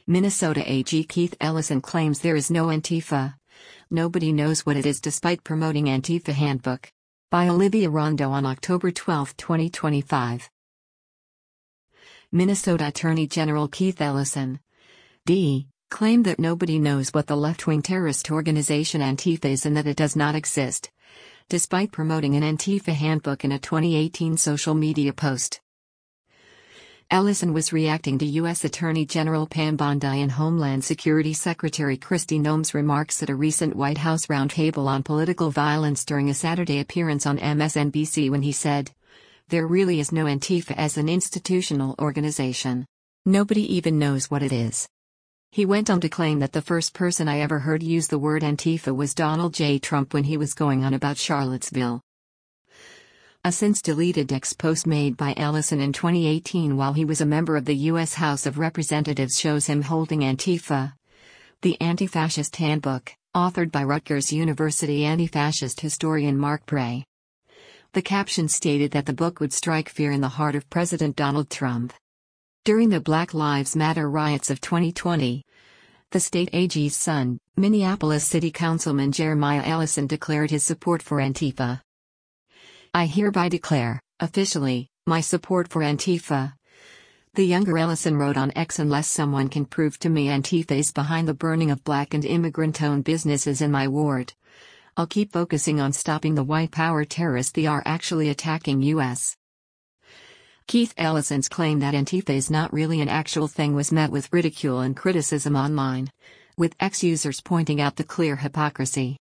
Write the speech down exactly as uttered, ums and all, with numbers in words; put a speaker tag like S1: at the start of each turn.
S1: Minnesota A G Keith Ellison claims there is no Antifa. Nobody knows what it is despite promoting Antifa Handbook. By Olivia Rondo on October twelfth, twenty twenty-five. Minnesota Attorney General Keith Ellison, D. claimed that nobody knows what the left-wing terrorist organization Antifa is and that it does not exist, despite promoting an Antifa handbook in a twenty eighteen social media post. Ellison was reacting to U S Attorney General Pam Bondi and Homeland Security Secretary Kristi Noem's remarks at a recent White House roundtable on political violence during a Saturday appearance on M S N B C when he said, "There really is no Antifa as an institutional organization. Nobody even knows what it is." He went on to claim that the first person I ever heard use the word Antifa was Donald J. Trump when he was going on about Charlottesville. A since-deleted X post made by Ellison in twenty eighteen while he was a member of the U S House of Representatives shows him holding Antifa, the Anti-Fascist Handbook, authored by Rutgers University anti-fascist historian Mark Bray. The caption stated that the book would strike fear in the heart of President Donald Trump. During the Black Lives Matter riots of twenty twenty, the state A G's son, Minneapolis City Councilman Jeremiah Ellison declared his support for Antifa. "I hereby declare, officially, my support for Antifa," the younger Ellison wrote on X. "Unless someone can prove to me Antifa is behind the burning of black and immigrant-owned businesses in my ward, I'll keep focusing on stopping the white power terrorists that are actually attacking U S" Keith Ellison's claim that Antifa is not really an actual thing was met with ridicule and criticism online, with X users pointing out the clear hypocrisy.